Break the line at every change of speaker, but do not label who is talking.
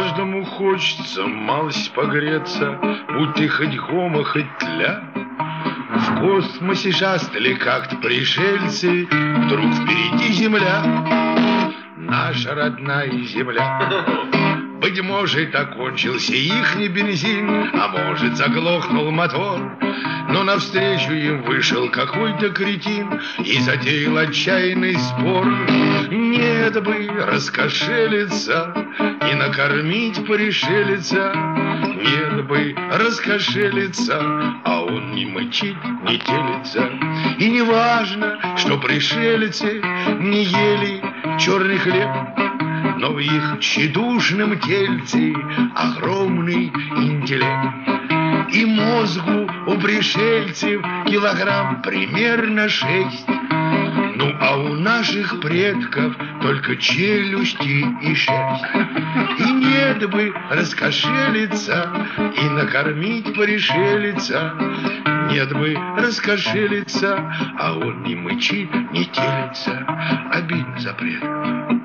каждому хочется малость погреться, будь ты хоть гомо, хоть тля. В космосе шастали как-то пришельцы, вдруг впереди земля, наша родная земля. Быть может, окончился ихний бензин, а может, заглохнул мотор, но навстречу им вышел какой-то кретин и затеял отчаянный спор. Нет бы раскошелиться и накормить пришелица, нет бы раскошелиться, а он не мычит, не телится. И не важно, что пришельцы не ели черный хлеб, но в их тщедушном тельце огромный интеллект. И мозгу у пришельцев килограмм примерно 6. Ну, а у наших предков только челюсти и шерсть. И нет бы раскошелиться и накормить пришельца, нет бы раскошелиться, а он не мычит, не телится. Обидно за предков.